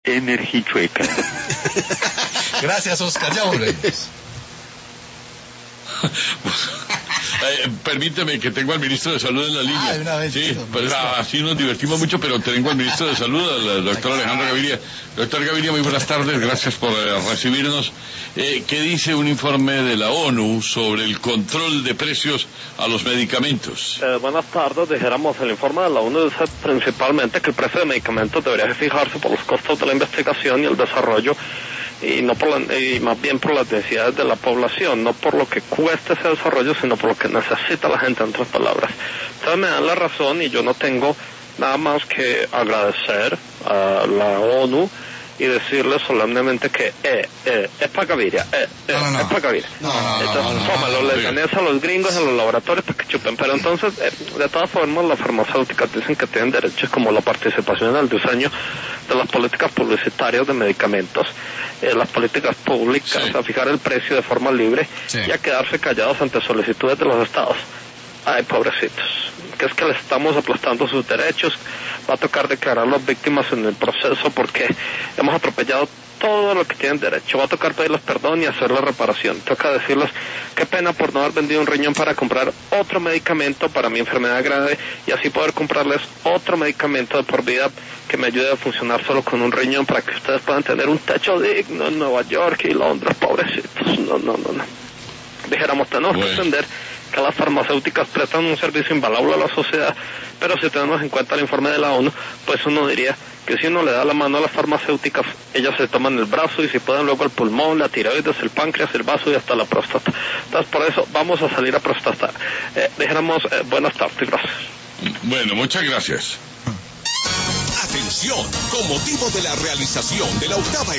Energichueca. Gracias, Oscar, ya volvemos. Permíteme que tengo al ministro de Salud en la línea. Una vez, sí, pues así nos divertimos mucho, pero tengo al ministro de Salud, al doctor Alejandro Gaviria. Doctor Gaviria, muy buenas tardes, gracias por recibirnos. ¿Qué dice un informe de la ONU sobre el control de precios a los medicamentos? Buenas tardes, dijéramos, el informe de la ONU dice principalmente que el precio de medicamentos debería fijarse por los costos de la investigación y el desarrollo, y no y más bien por las necesidades de la población, no por lo que cuesta ese desarrollo, sino por lo que necesita la gente, en otras palabras. Ustedes me dan la razón y yo no tengo nada más que agradecer a la ONU y decirles solemnemente que es para Gaviria, es para Gaviria. Entonces, tómalo, les gané a los gringos en los laboratorios para que chupen. Pero entonces, de todas formas, las farmacéuticas dicen que tienen derechos como la participación en el diseño de las políticas publicitarias de medicamentos, las políticas públicas, a fijar el precio de forma libre y a quedarse callados ante solicitudes de los estados. Ay, pobrecitos, que es que les estamos aplastando sus derechos. Va a tocar declararlos víctimas en el proceso porque hemos atropellado todo lo que tienen derecho. Va a tocar pedirles perdón y hacer la reparación. Toca decirles qué pena por no haber vendido un riñón para comprar otro medicamento para mi enfermedad grave y así poder comprarles otro medicamento de por vida que me ayude a funcionar solo con un riñón para que ustedes puedan tener un techo digno en Nueva York y Londres, pobrecitos. No. Dijéramos, tenemos que entender que las farmacéuticas prestan un servicio invaluable a la sociedad, pero si tenemos en cuenta el informe de la ONU, pues uno diría que si uno le da la mano a las farmacéuticas, ellas se toman el brazo y si pueden luego el pulmón, la tiroides, el páncreas, el vaso y hasta la próstata. Entonces por eso vamos a salir a protestar. Dijéramos, buenas tardes, gracias. Bueno, muchas gracias. Atención, con motivo de la realización de la octava